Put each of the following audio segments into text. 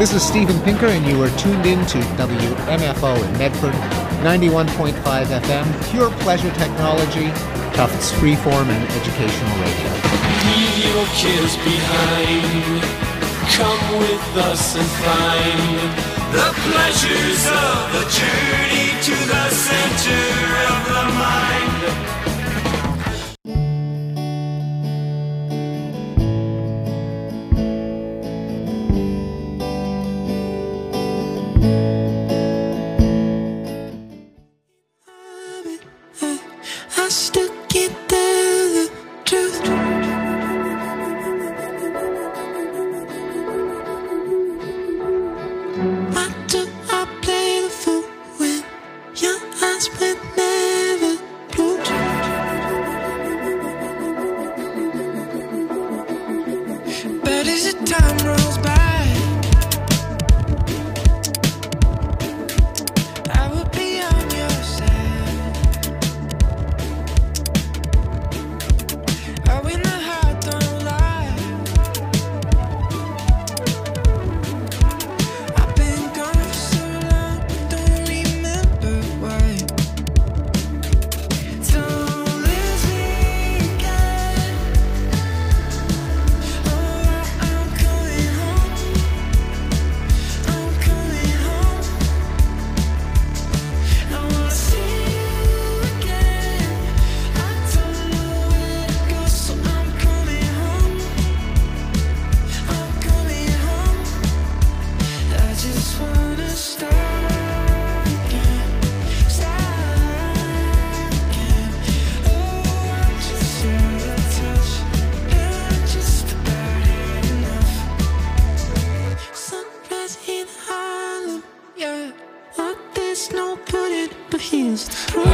This is Steven Pinker, and you are tuned in to WMFO in Medford, 91.5 FM, pure pleasure technology, Tufts freeform and educational radio. Leave your cares behind. Come with us and find the pleasures of the journey to the center of the mind. I still can't tell the truth. Why do I play the fool when your eyes will never blue? But as the time rolls by, I will be on your side. Oh, when the heart don't lie, I've been gone for so long, don't remember why. Don't lose me again. Oh, I'm coming home. I'm coming home. I wanna see you again. I don't know where to go, so I'm coming home. I'm coming home. I just wanna start again. Start again. Oh, I'm just out of touch, and I'm just about had enough. Sunrise in Harlem, yeah. But there's no putting, but here's the proof.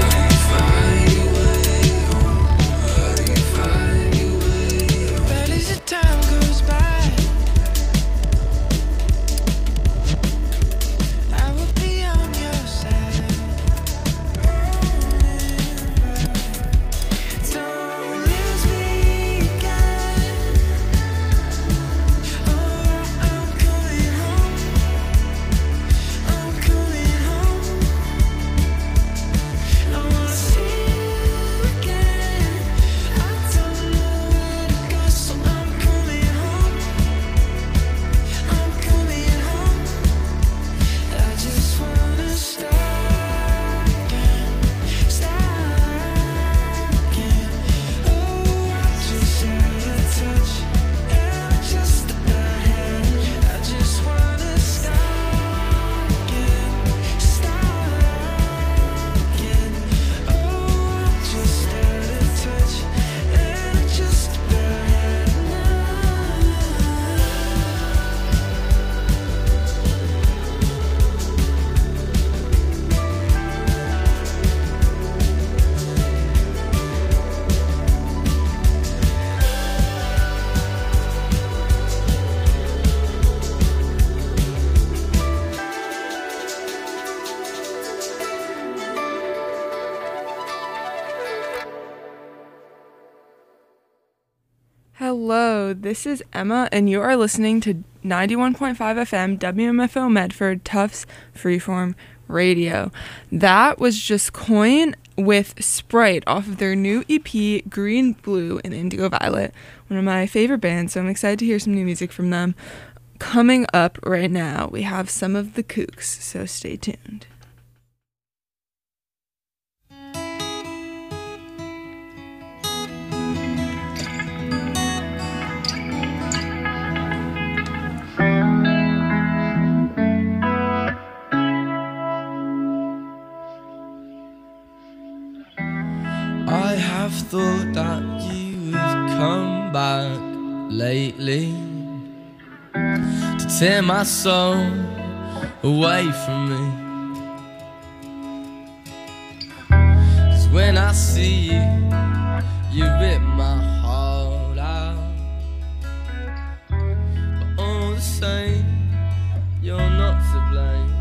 But as the time goes by, I will be on your side. Don't lose me again. Oh, I'm coming home. I'm coming home. I wanna see you again. I don't know where to go, so I'm coming home. I'm coming home. I just wanna start again. Start again. Oh, I'm just out of touch, and I just about had it. I just wanna start again. Start again. Oh, I'm just out of touch, and I just about had enough. Hello, this is Emma, and you are listening to 91.5 FM WMFO Medford Tufts Freeform Radio. That was just Coin with Sprite off of their new EP, Green, Blue, and Indigo Violet, one of my favorite bands, so I'm excited to hear some new music from them. Coming up right now, we have some of the Kooks, so stay tuned. I have thought that you've come back lately to tear my soul away from me. 'Cause when I see you, you rip my heart out. But all the same, you're not to blame.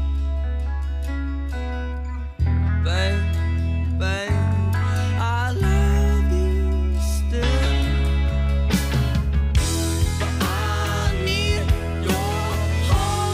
Babe, babe, I love you still. But I need your heart.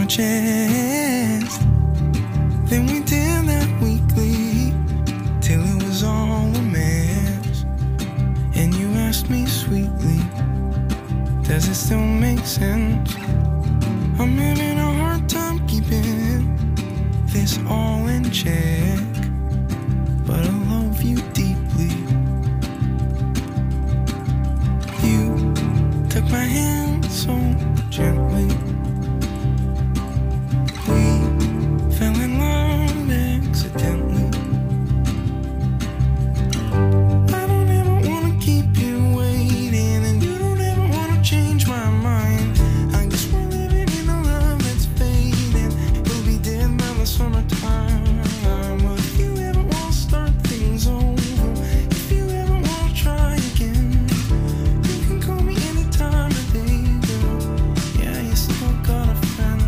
chance. Then we did that weekly till it was all a mess. And you asked me sweetly, does it still make sense? I'm having a hard time keeping this all in check, but I love you deeply. You took my hand so gently. We fell in love accidentally. I don't ever wanna keep you waiting, and you don't ever wanna change my mind. I guess we're living in a love that's fading. It'll be dead by the summertime. But if you ever wanna start things over, if you ever wanna try again, you can call me any time of day, girl. Yeah, you still got a friend.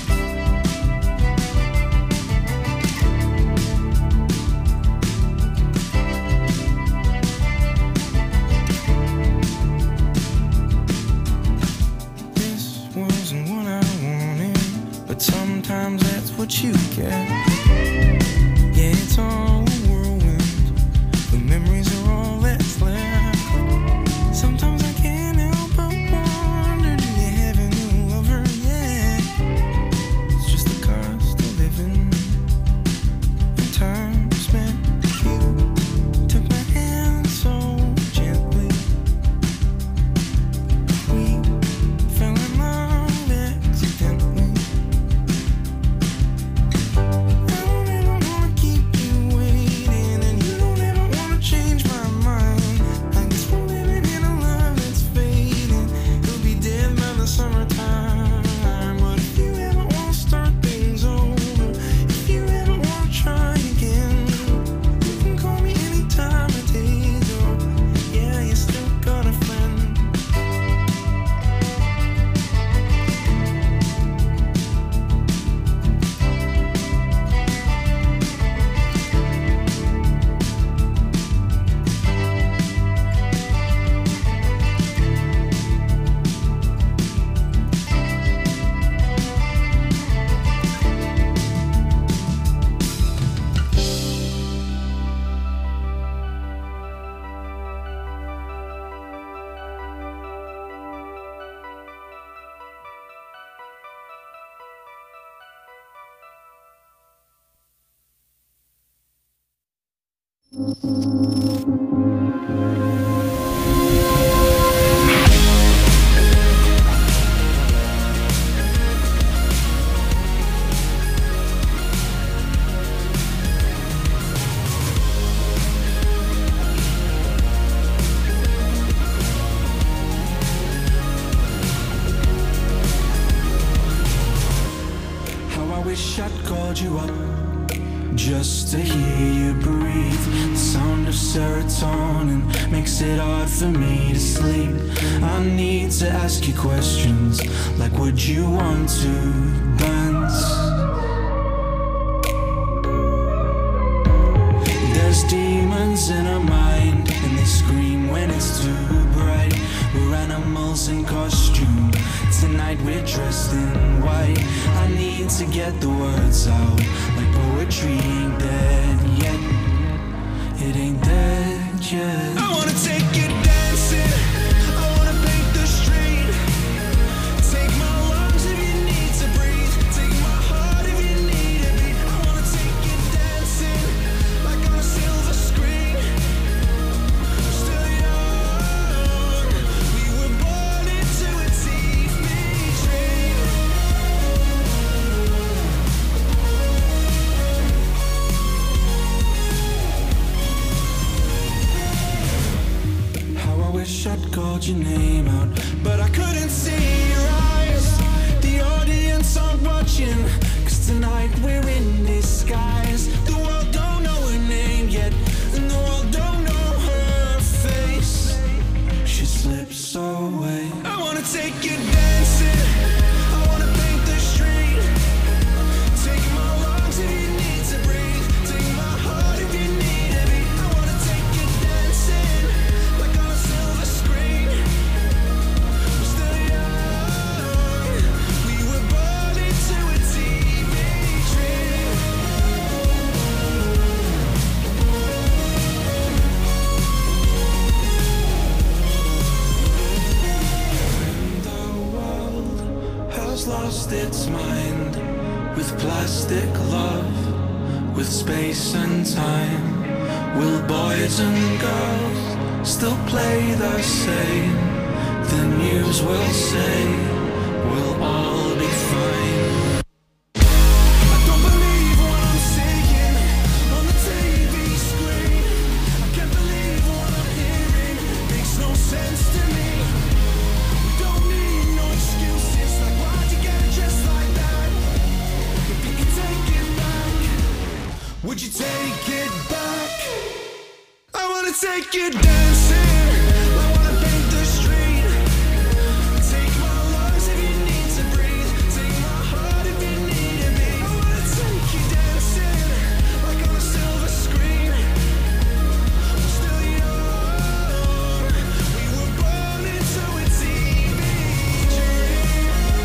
This wasn't what I wanted, but sometimes that's what you get. Yeah, it's all a whirlwind. The memories are all that's left. Sometimes I can't help but wonder, do you have a new lover yet? It's just the cost of living and time spent. You took my hand so gently. We fell in love accidentally. I don't ever wanna keep you waiting, and you don't ever wanna change my mind. I guess we're living in a love that's fading. It'll be dead by the summertime. But if you ever wanna start things over, if you ever wanna try again, you can call me any time of day, girl. Yeah, you still got a friend. How I wish I'd called you up just to hear you breathe. The sound of serotonin makes it hard for me to sleep. I need to ask you questions like, would you want to dance? There's demons in our mind, and they scream when it's too bright. We're animals in costume. Tonight we're dressed in white. I need to get the words out, like poetry ain't dead yet. It ain't dead yet. I wanna take you dancing. I wanna paint the street. Take my lungs if you need to breathe. Take my heart if you need a beat. I wanna take you dancing, like on a silver screen. Still young, we were born into a TV dream. How I wish I'd called your name out, but I couldn't see your eyes. The audience aren't watching, 'cause tonight we're in disguise. The world don't know her name yet, and the world don't know her face. She slips away. I wanna take you dancing. I wanna paint the street. Take my lungs if you need to breathe. Take my heart if you need a beat. I wanna take you dancing, like on a silver screen. We're still young, we were born into a lost its mind with plastic love, with space and time. Will boys and girls still play the same? The news will say we'll all be fine. I don't believe what I'm seeing on the TV screen. I can't believe what I'm hearing. Makes no sense to me. We don't need no excuses. Like, why'd you get just like that? If you could take it back, would you take it back? I wanna take you dancing. I wanna paint the street. Take my lungs if you need to breathe. Take my heart if you need it, babe. I wanna take you dancing like on a silver screen. We're still young. We were born into a TV dream.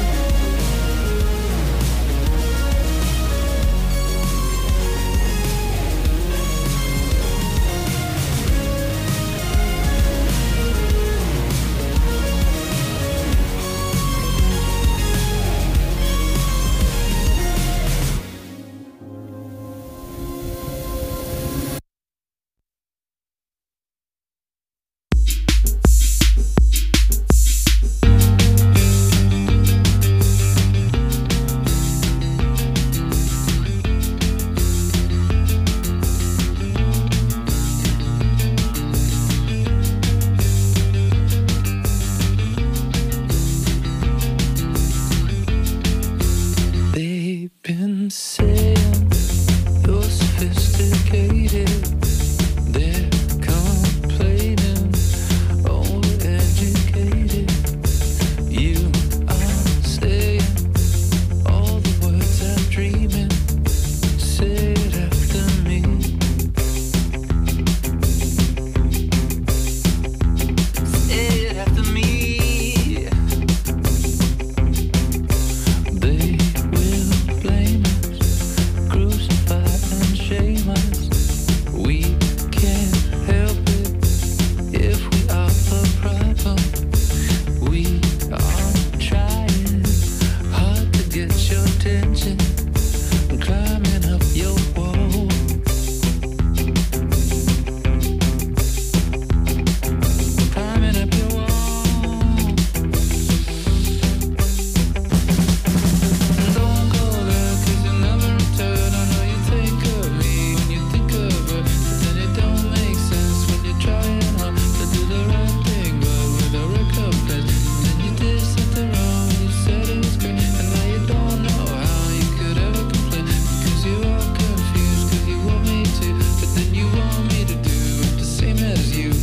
They've been saying you're sophisticated. They're complaining, overeducated. You are saying all the words I'm dreaming. Say it after me. Say it after me. They will blame us, crucify and shame us. We can't help it if we are the problem. We are trying hard to get your attention, climbing up your wall. Climbing up your wall. Don't go there 'cause you never return. I know you think of me when you think of her, but then it don't make sense when you're trying hard to do the right thing, but with a recompense. Then you did something wrong. You said it was great, and now you don't know how you could ever complain because you are confused. 'Cause you want me to, but then you want me to do the same as you.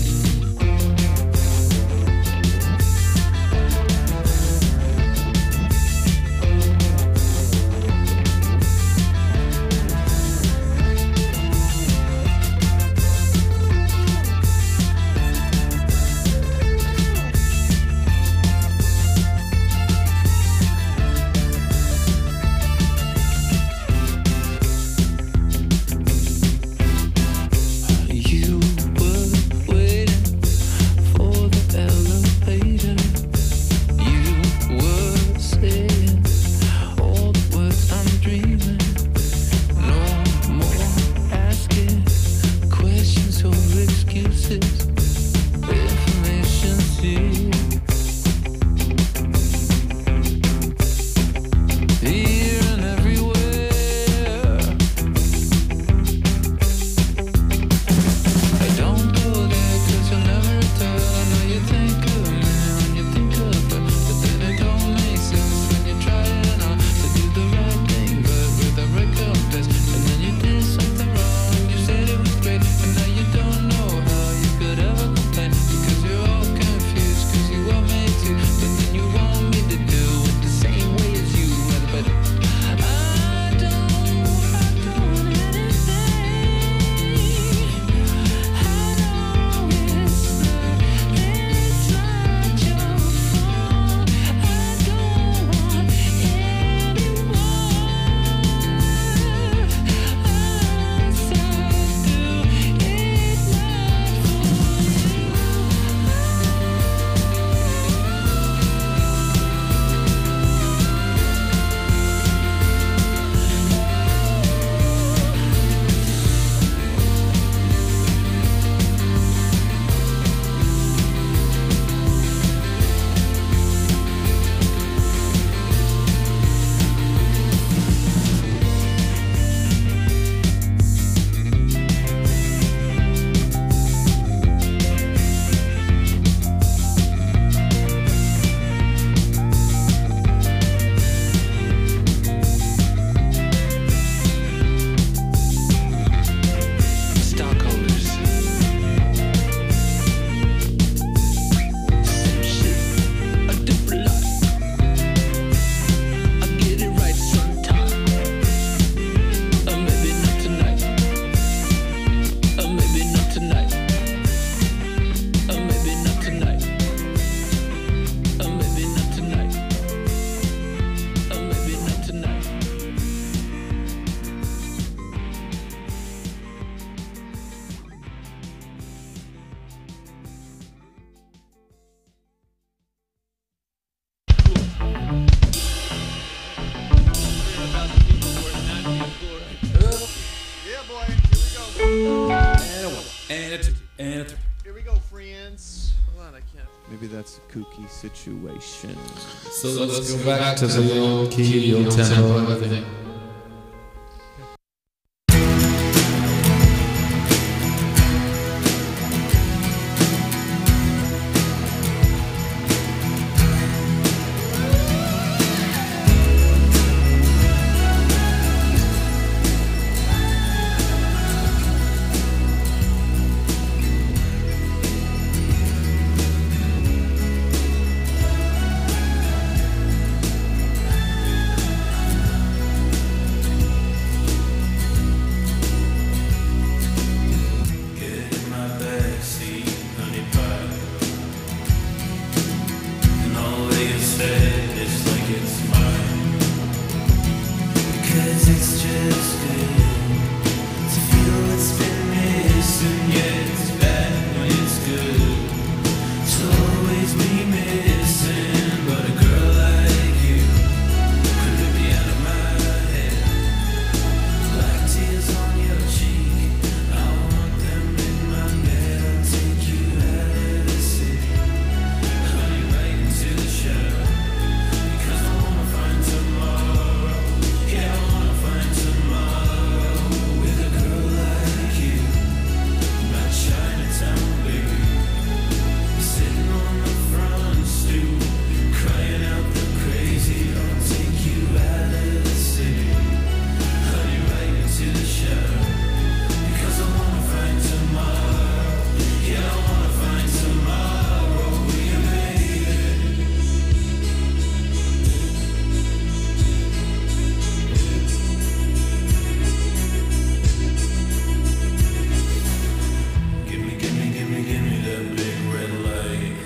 You were waiting for the elevator. You were saying all the words I'm dreaming. No more asking questions or excuses. Information's here. Here and everywhere. I don't go there 'cause you'll never return. I know you think of me when you think of her, but then it don't make sense when you're trying hard to do the right thing, but with a recompense. And then you did something wrong. You said it was great, and now you don't know how you could And Here we go, friends. Hold on, I can't. maybe that's a kooky situation. So let's go back to the old key, old tempo, everything. Get in my backseat, honey pie. And all that you said is like it's mine. Because it's just good to feel what's been missing. Yeah, it's bad when it's good to always be missing. But a girl like you could rip me out of my head. Like tears on your cheek, I want them in my bed. I'll take you out of the city, honey, right into the shadow. Because I wanna find tomorrow. Yeah, I wanna find tomorrow with a girl like you. My Chinatown baby, sitting on the front stoop, crying out the crazy. I'll take you out of the city, honey, right into the shadow. Because I wanna find tomorrow. Yeah, I wanna find tomorrow with you, baby. Give me that big red light.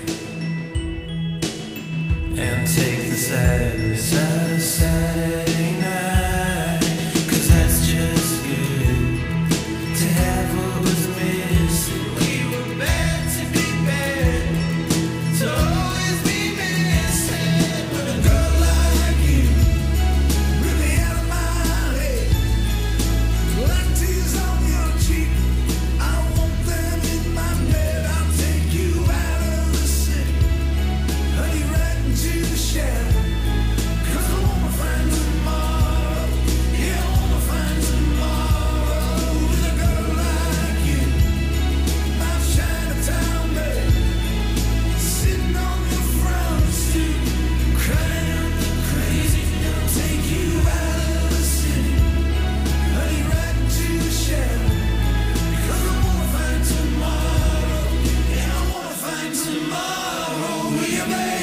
And take the sadness out of Saturday night. 'Cause that's just good to have what was missing. We were meant to be bad, to always be missing. But a girl like you rip me out of my head. Like tears on your cheek, I want them in my bed. I'll take you out of the city, honey, right into the shadow. 'Cause I wanna find tomorrow. Yeah, I wanna find tomorrow with a girl like you. My Chinatown babe, sitting on the front stoop, crying out the crazy. I'll take you out of the city, honey, right into the shadow. Because I wanna find tomorrow. Yeah, I wanna find tomorrow with you, baby.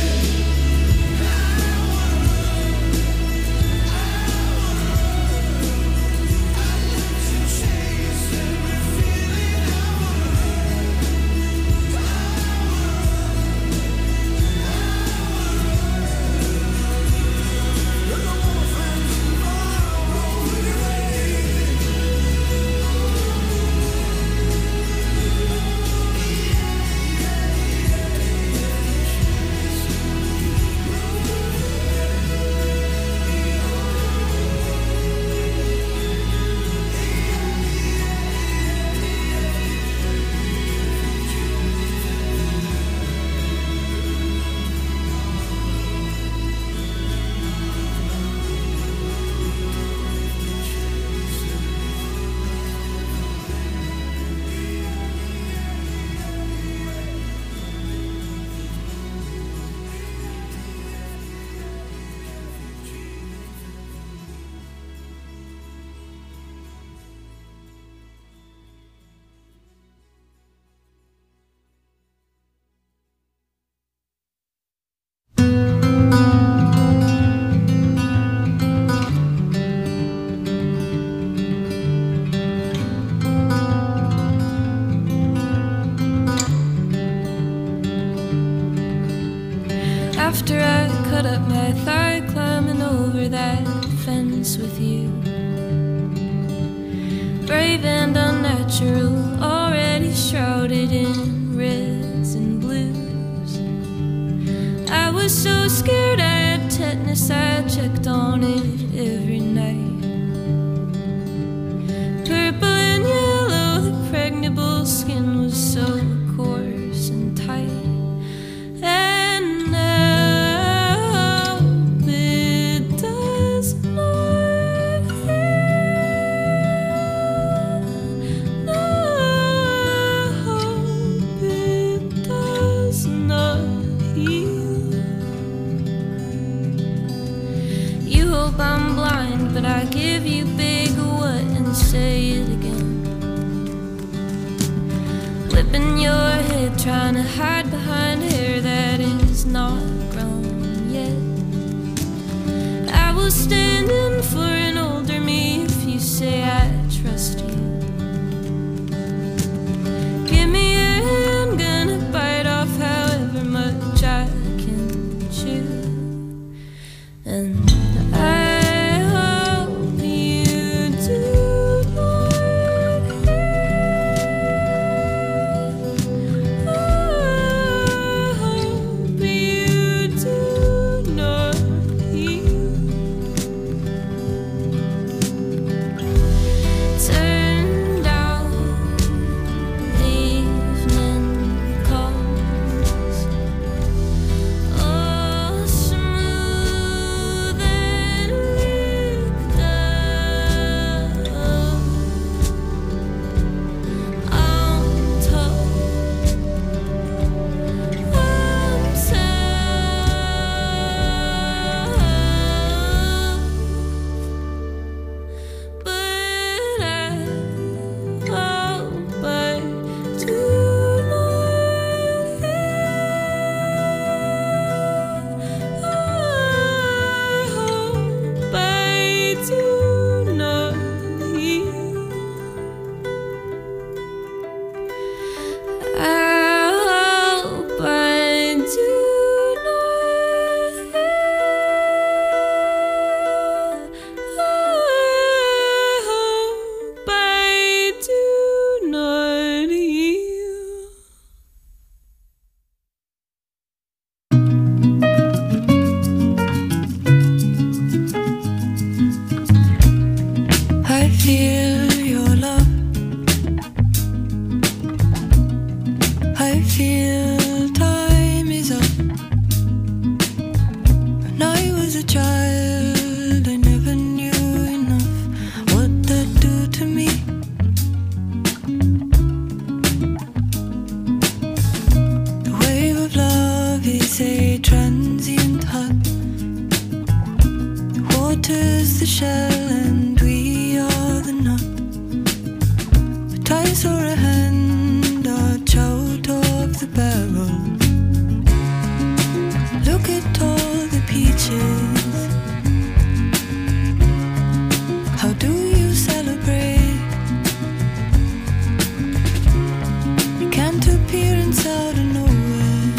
After I cut up my thigh climbing over that fence with you, brave and unnatural, already shrouded in reds and blues. I was so scared I had tetanus, I checked on it every night. Purple and yellow, the pregnable skin was trying to hide behind hair that is not grown yet. I will stand in for an older me if you say I trust you. Give me your hand, gonna bite off however much I can chew. And I hope you do not hear. I hope you do not hear. Turn down evening calls, oh smooth and licked up on top. I'm tough, but I hope I do not I hope I do not hear. I hope I do not hear. I hope I do not hear. I feel your love. I feel time is up. When I was a child, I never knew enough what that do to me. The wave of love is a transient hug. The water's the shell and we are the nut. But I saw a hand arch out of the barrel. Look at all the peaches. How do you celebrate? You can't appearance out of nowhere.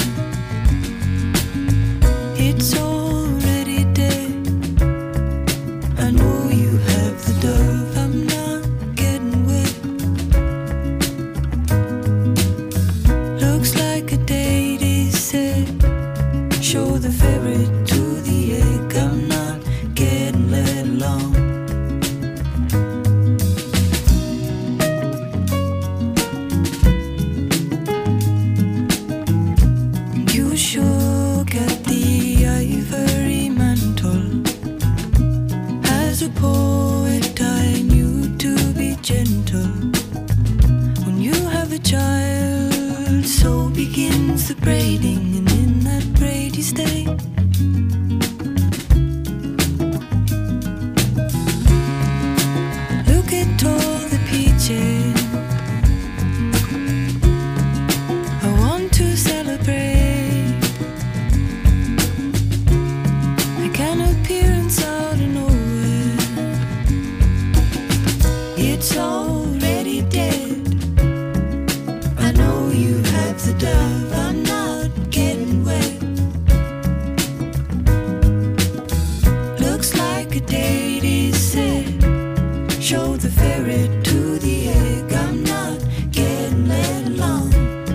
It's already dead. I know you have the dove. I'm not getting wet. Looks like a date is set. Show the ferret to the egg. I'm not getting let along. You shook at the ivory mantle. As a poet, I knew to be gentle. When you have a child, so begins the braiding, and in that braid you stay. Look at all the peaches. I want to celebrate. Like an appearance out of nowhere. It's already dead. I know you have the dove. I'm not getting wet. Looks like a date is set. Show the ferret to the egg. I'm not getting let along.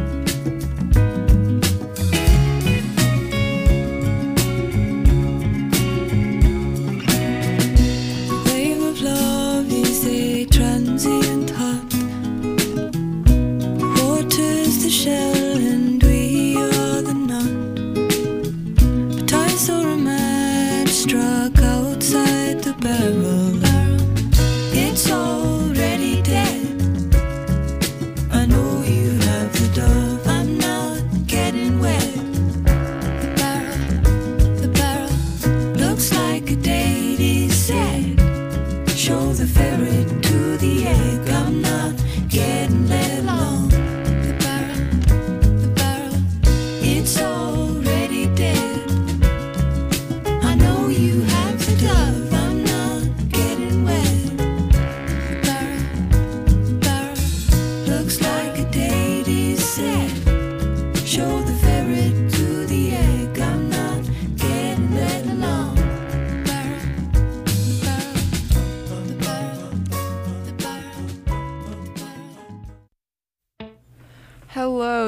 The wave of love is a transient hut. The water's the shell and we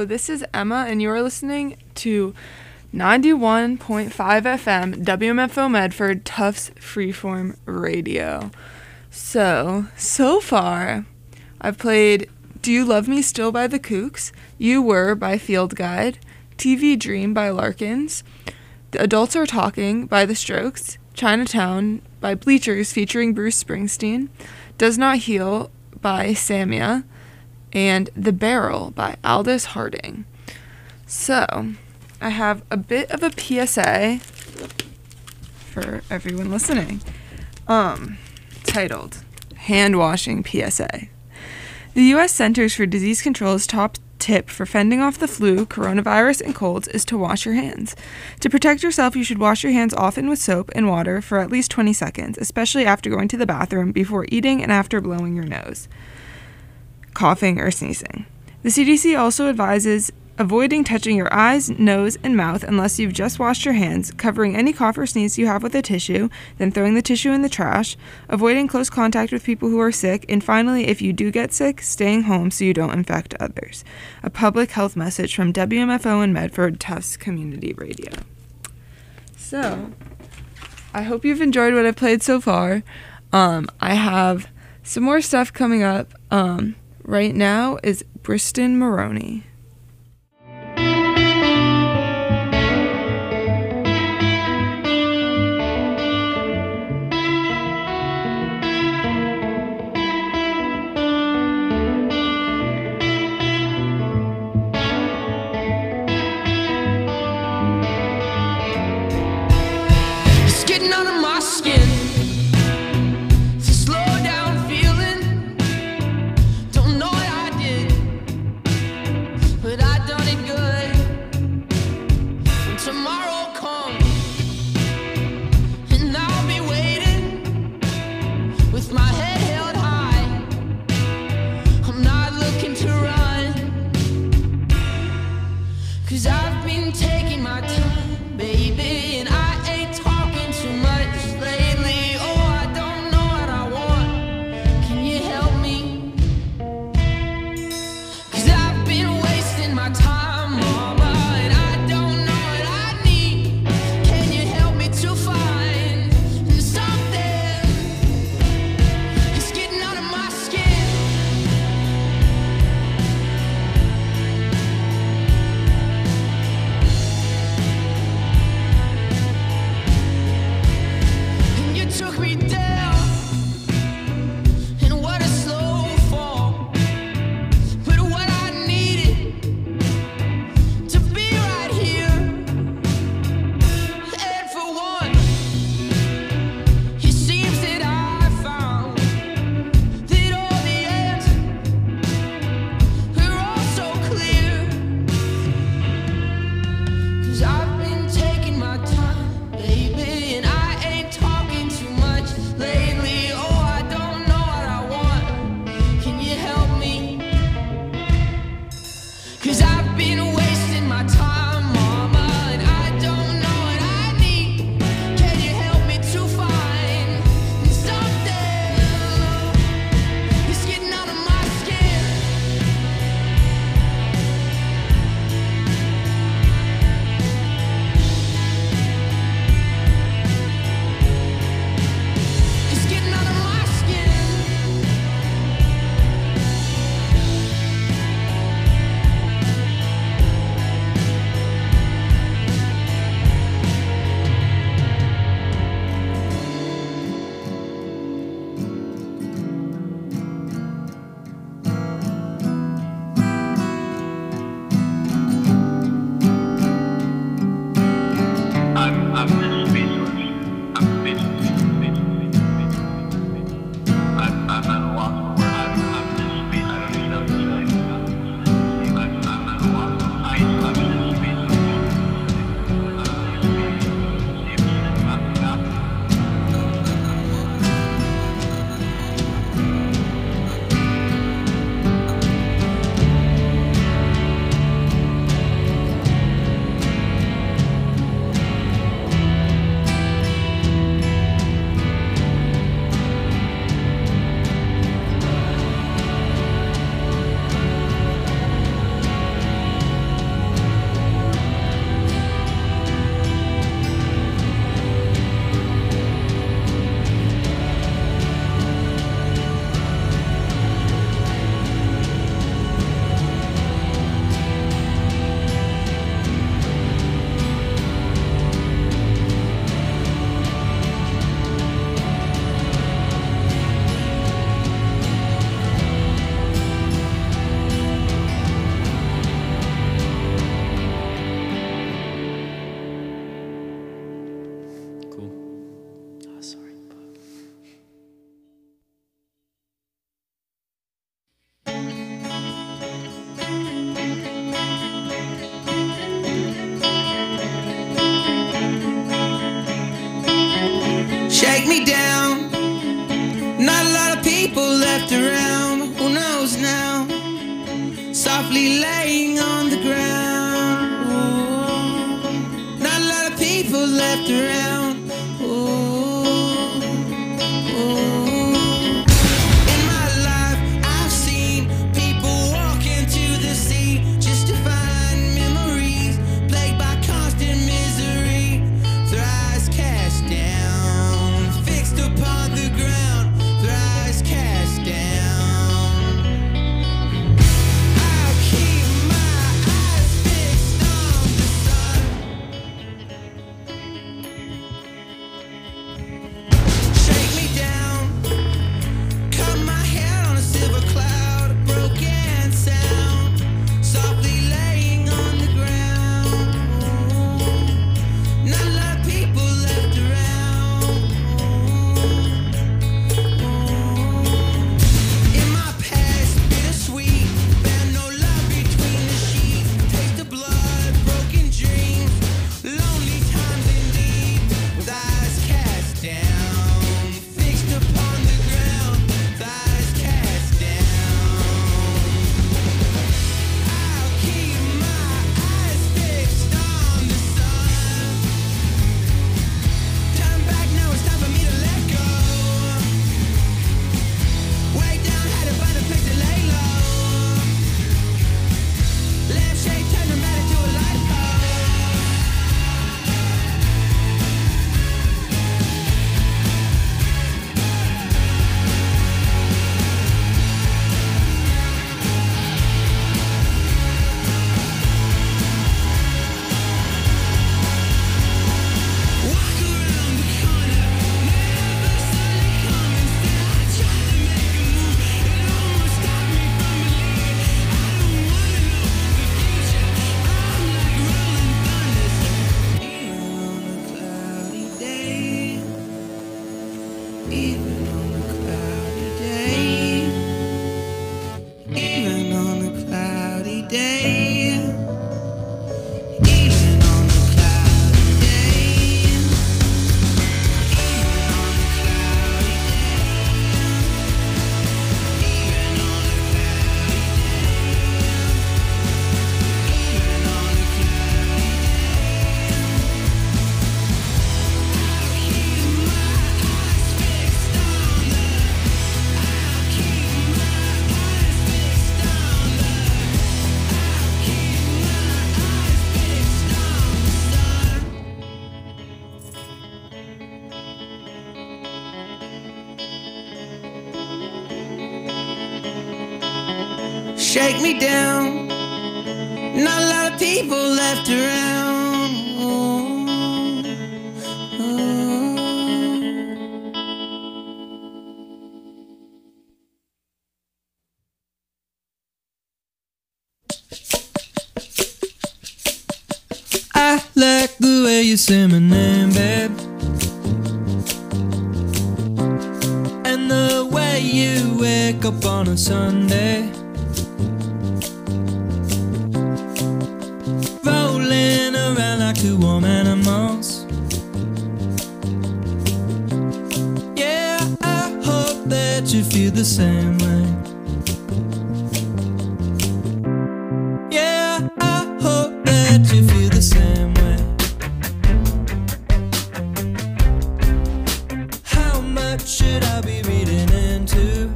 this is Emma, and you're listening to 91.5 FM WMFO Medford Tufts Freeform Radio. So far, I've played Do You Love Me Still by the Kooks, You Were by Field Guide, TV Dream by Larkins, The Adults Are Talking by The Strokes, Chinatown by Bleachers featuring Bruce Springsteen, Does Not Heal by Samia, and The Barrel by Aldous Harding. So, I have a bit of a PSA for everyone listening, titled Hand Washing PSA. The U.S. Centers for Disease Control's top tip for fending off the flu, coronavirus, and colds is to wash your hands. To protect yourself, you should wash your hands often with soap and water for at least 20 seconds, especially after going to the bathroom, before eating, and after blowing your nose, coughing, or sneezing. The CDC also advises avoiding touching your eyes, nose, and mouth unless you've just washed your hands, covering any cough or sneeze you have with a tissue, then throwing the tissue in the trash, avoiding close contact with people who are sick, and finally, if you do get sick, staying home so you don't infect others. A public health message from WMFO and Medford Tufts Community Radio. So, I hope you've enjoyed what I've played so far. I have some more stuff coming up. Right now is Briston Maroney. It's getting under my skin. It's a slow down feeling. Don't know what I did, but I done it good. When tomorrow comes, and I'll be waiting with my head held high. I'm not looking to run, 'cause I've been taking my time, baby, and I ain't talking too much lately. Oh, I don't know what I want. Can you help me? 'Cause I've been wasting my time, mama, and I don't know what I need. Can you help me to find something? It's getting under my skin. And you took me down, and what a slow fall. But what I needed to be right here, and for once, it seems that I found that all the answers are all so clear. 'Cause I've been taking my time, baby, and I ain't talking too much lately. Oh, I don't know what I want. Can you help me? 'Cause I've been wasting my time, mama, and I don't know what I need. Can you help me to find something? It's getting under my skin. It's getting under my skin. I'm just speechless. I'm speechless. I'm at a loss for words. I'm just speechless. I don't even know what to say. I'm at a loss for words. I'm just speechless. shake me down. Not a lot of people left around. Who knows now? Softly laying on the ground. Ooh. Not a lot of people left around. Ooh. Ooh. In my life, I've seen people walk into the sea just to find memories plagued by constant misery. Their eyes cast down, fixed upon the ground. Their eyes cast down. I'll keep my eyes fixed on the sun. Shake me down, cut my hair on a silver cloud, a broken sound, softly laying on the ground. Not a lot of people left around. In my past, bittersweet, found no love between the sheets. Taste of blood, broken dreams, lonely times indeed. With eyes cast down, fixed upon the ground. With eyes cast down. I'll keep my eyes fixed on the sun. Turn back now, it's time for me to let go. Way down, had to find a place to lay low. Lampshade turned dramatic to a light pole. Walk around the corner, never saw it coming. Still I try to make a move. It almost stopped me from believing. I don't wanna know the future. I'm like rolling thunder. Even on a cloudy day, even on a cloudy day, even on a cloudy day, even on a cloudy day, even on a cloudy day, even on a cloudy day, even on a cloudy shake me down. Not a lot of people left around. I like the way you say my name, babe, and the way you wake up on a Sunday, rolling around like two warm animals. Yeah, I hope that you feel the same way. Yeah, I hope that you feel the same way. How much should I be reading into?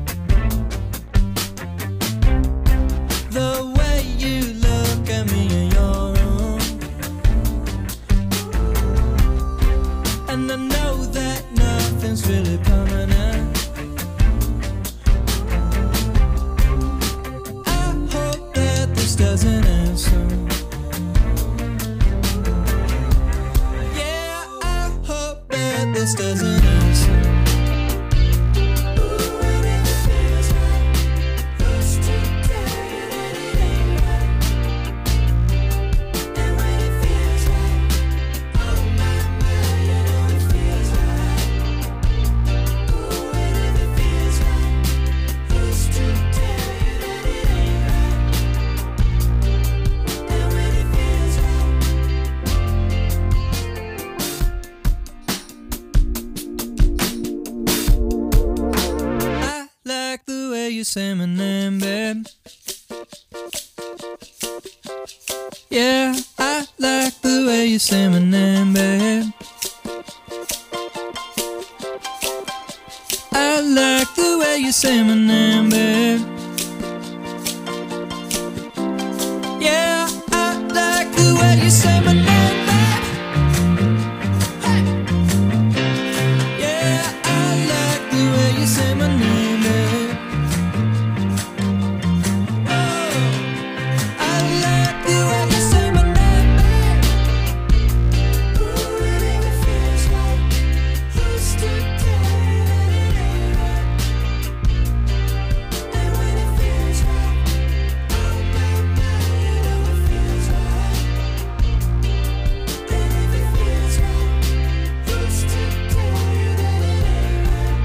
The way you look at me in your room, and I know that nothing's really permanent. I hope that this doesn't end soon. Yeah, I hope that this doesn't end soon. say my name, babe. Yeah, I like the way you say my name, babe. I like the way you say my name, babe. Yeah, I like the way you say my name, babe. Hey. Yeah, I like the way you say my name, babe. Oh, I like the way you say my name, babe. Ooh, it even feels like who's to tell you that it ain't right? And when it feels right, oh my, you know it feels right. And if it feels right, who's to tell you that it ain't right?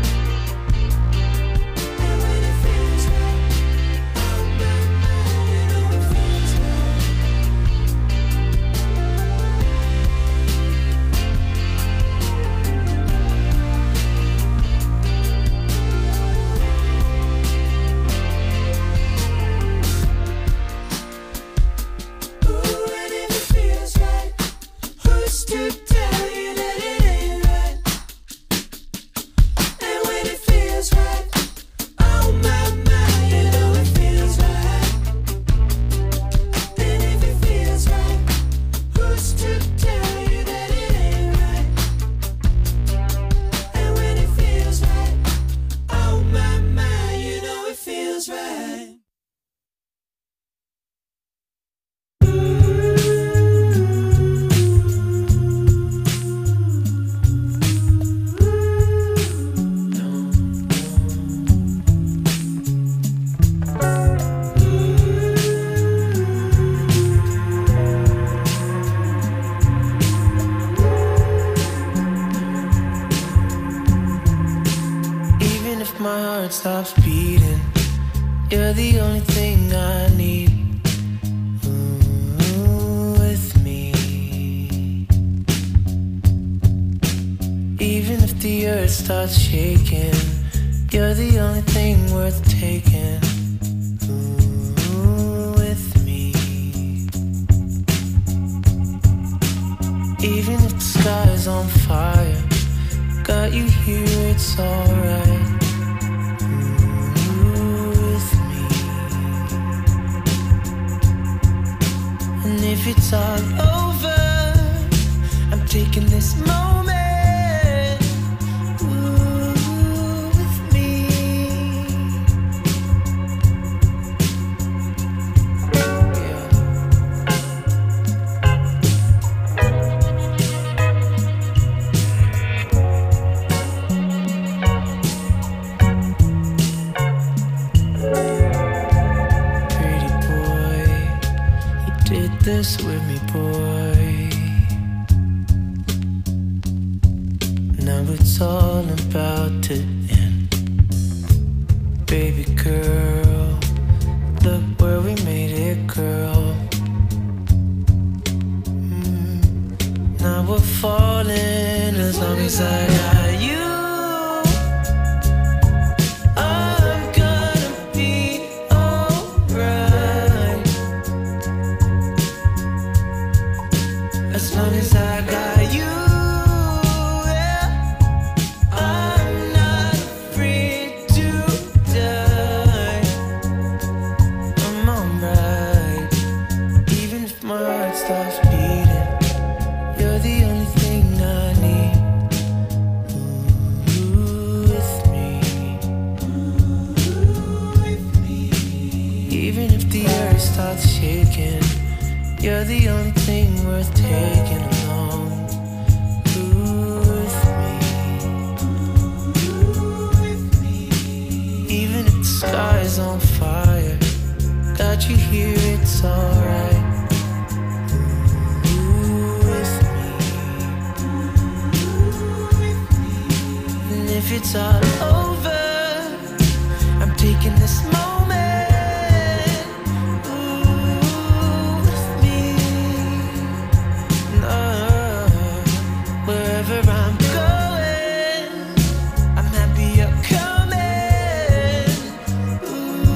And when it feels right, oh my, you know it feels right. Ooh, and if it feels right, who's to tell you that it ain't right? And when it feels right, oh my, you know it feels right. And if it feels right, who's to tell you that it ain't right? And when it feels right, oh my, you know it feels right. Even if my heart stops beating, you're the only thing I need. Ooh, with me. Even if the earth starts shaking, you're the only thing worth taking. Ooh, with me. Even if the sky's on fire, got you here, it's alright. With me. And if it's all over, I'm taking this moment. Ooh, with me. Yeah. Pretty boy, you did this with me, boy. Now it's all about to end. Baby girl, look where we made it, girl. Now we're falling as long as I got you. I'm gonna be alright. As long as I got you, yeah. I'm not afraid to die. I'm alright. Even if my heart stops beating, you're the only thing I need. Ooh, with me. Even if the earth starts shaking, you're the only thing worth taking along. Ooh, with me. Even if the sky's on fire, got you here, it's alright. Ooh, with me. And if it's all over, I'm taking this moment. Ooh, with me. No, wherever I'm going, I'm happy you're coming. Ooh,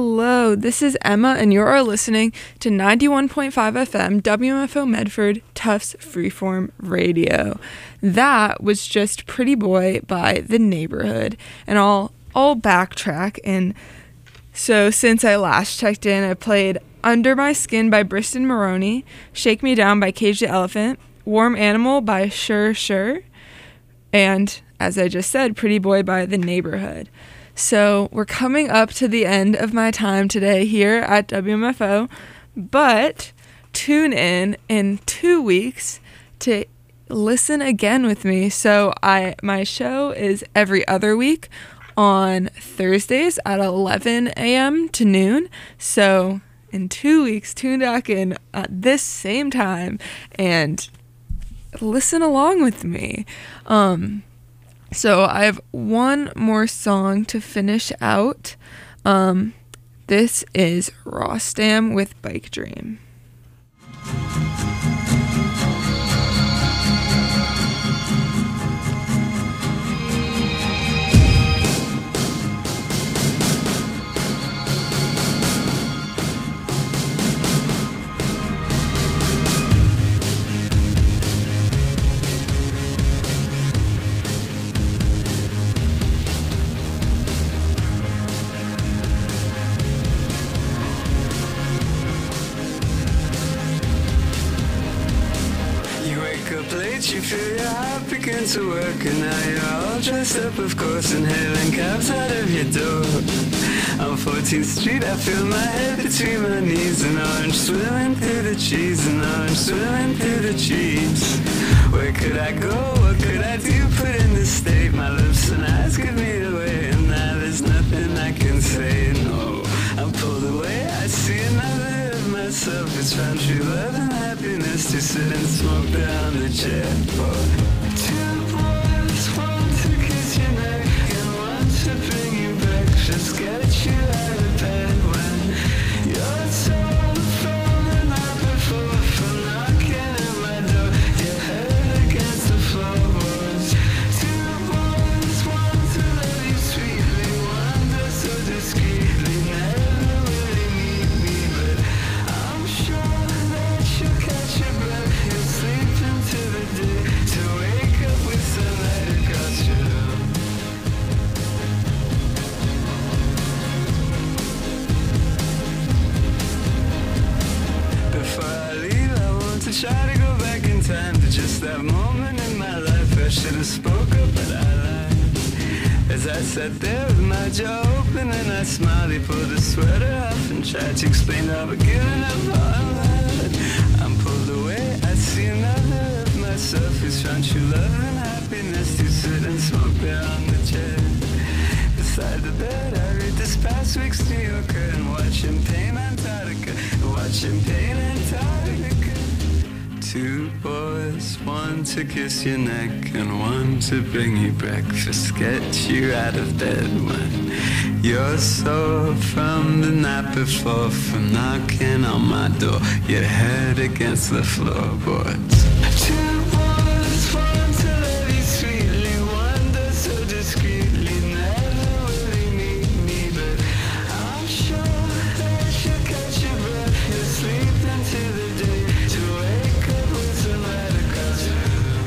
Hello, this is Emma, and you are listening to 91.5 FM WMFO Medford Tufts Freeform Radio. That was just Pretty Boy by The Neighborhood, and I'll backtrack. And so since I last checked in, I played Under My Skin by Briston Maroney, Shake Me Down by Cage the Elephant, Warm Animal by Sure Sure, and as I just said, Pretty Boy by The Neighborhood. So we're coming up to the end of my time today here at WMFO, but tune in 2 weeks to listen again with me. So my show is every other week on Thursdays at 11 a.m. to noon. So in 2 weeks, tune back in at this same time and listen along with me. So I have one more song to finish out. This is Rostam with Bike Dream. You feel your heart begin to work, and now you're all dressed up, of course, and hailing cabs out of your door. On 14th Street, I feel my head between my knees, and orange swimming through the trees, and orange swimming through the trees. Where could I go? What could I do? Put in this state, my lips and eyes give me away, and now there's nothing I can say. No, I'm pulled away. I see another of myself. It's found true love and happiness to sit and smoke down the chair. Two boys, one to kiss your neck and one to bring you back. Just get you out of bed when you're told from the night before, from knocking at my door, your head against the floorboards. Two boys, one to love you sweetly, one does so discreetly, never really need me, but I'm sure that you'll catch your breath. You'll sleep into the day to wake up with sunlight across your room. Before I leave, I want to try to go back in time to just that moment in my life. I should have spoke up, but I lied. As I sat there with my jaw open and I smiled, he pulled his sweater off and tried to explain how I've given up on that. I'm pulled away, I see another of myself who's found true love and happiness to sit and smoke there on the chair. Beside the bed, I read this past week's New Yorker and watch him paint Antarctica, watch him paint Antarctica. Two boys, one to kiss your neck and one to bring you breakfast, get you out of bed when you're sore from the night before, from knocking on my door, your head against the floorboards. Two boys, one to love you sweetly, one does so discreetly, never really need me, but I'm sure that you'll catch your breath, you'll sleep into the day to wake up with sunlight across your room.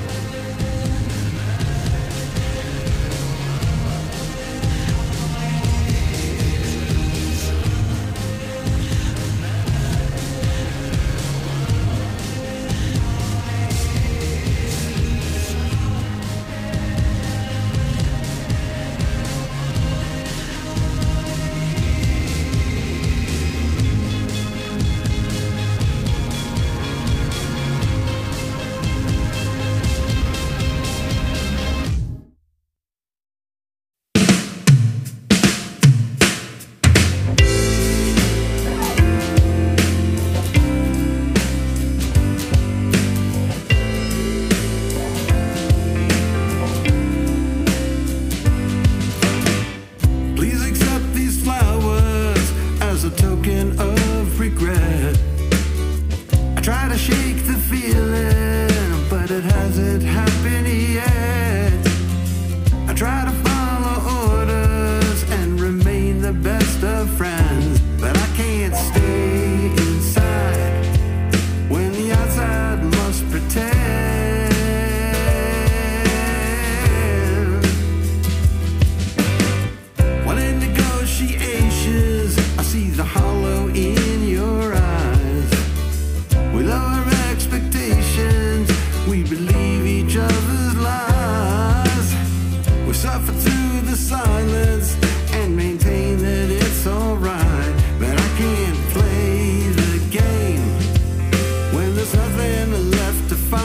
suffer through the silence and maintain that it's alright. But I can't play the game when there's nothing left to find.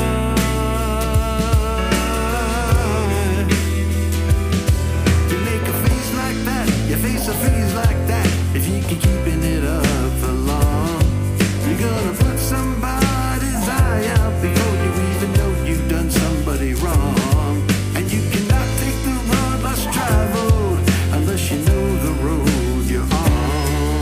You make a face like that, you face a face like that. If you keep keeping it up for long, you're gonna put somebody's eye out before you even know you've done somebody wrong. And you cannot take the road less traveled unless you know the road you're on.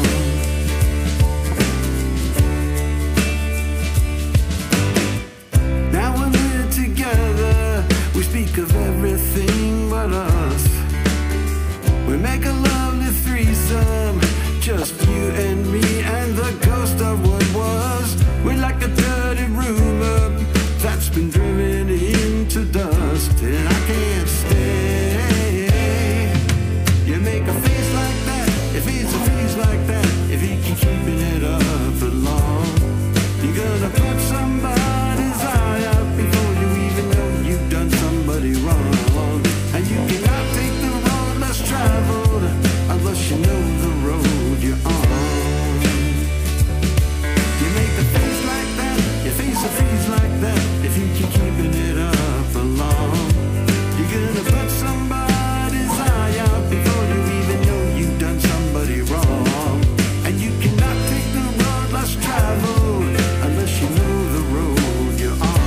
Now when we're together, we speak of everything but us. We make a lovely threesome, just you and me and the ghost of what was. We're like a dirty rumor that's been driven into dust, and I can't stay. You make a face like that, if it's a face like that, if you keep keeping it up for long, you're gonna put somebody's eye out before you even know you've done somebody wrong. And you cannot take the road less traveled unless you know the road you're on. You make a face like that, you face a face like that, if you keep keeping it up for long, you're gonna put somebody's eye out before you even know you've done somebody wrong. And you cannot take the road less traveled unless you know the road you're on.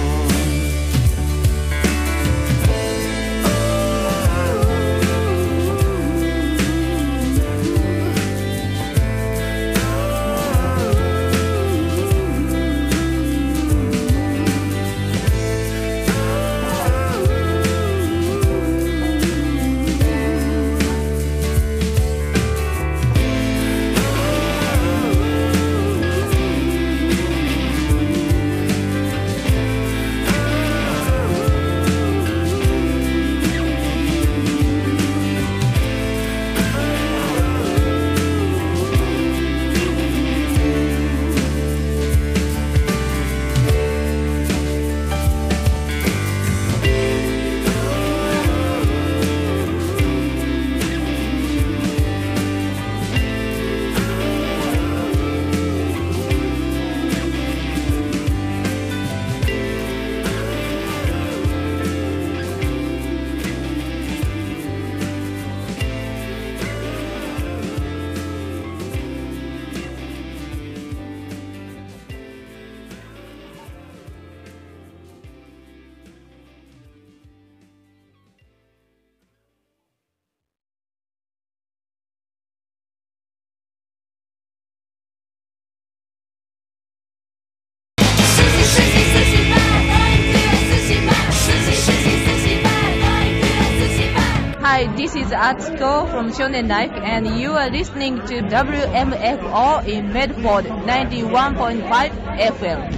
Hi, this is Atsuko from Shonen Life, and you are listening to WMFO in Medford 91.5 FM.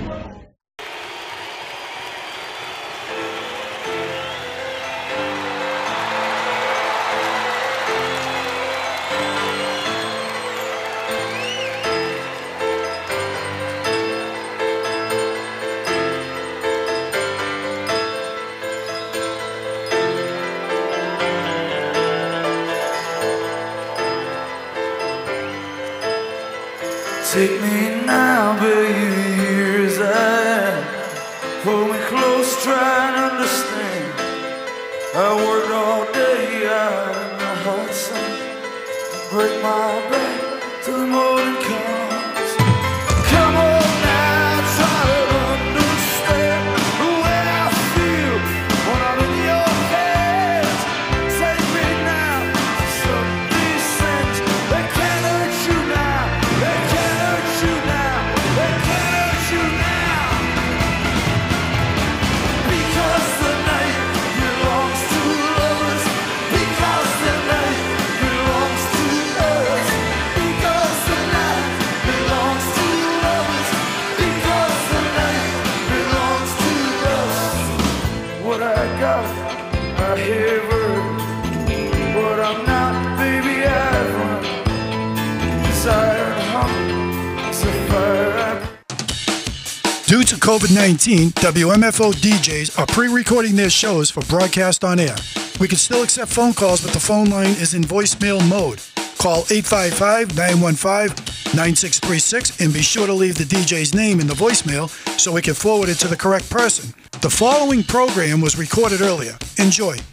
Take me now, baby, here's I hold me close, try and understand. I worked all day out in the hot sun, break my back till the morning comes. Come on now, try to understand the way I feel when I'm in your hands. Take me now to some descent. They can't hurt you now, they can't hurt you now, they can't hurt you now. Because the night belongs to lovers, because the night belongs to us. Due to COVID-19, WMFO DJs are pre-recording their shows for broadcast on air. We can still accept phone calls, but the phone line is in voicemail mode. Call 855-915-9636 and be sure to leave the DJ's name in the voicemail so we can forward it to the correct person. The following program was recorded earlier. Enjoy.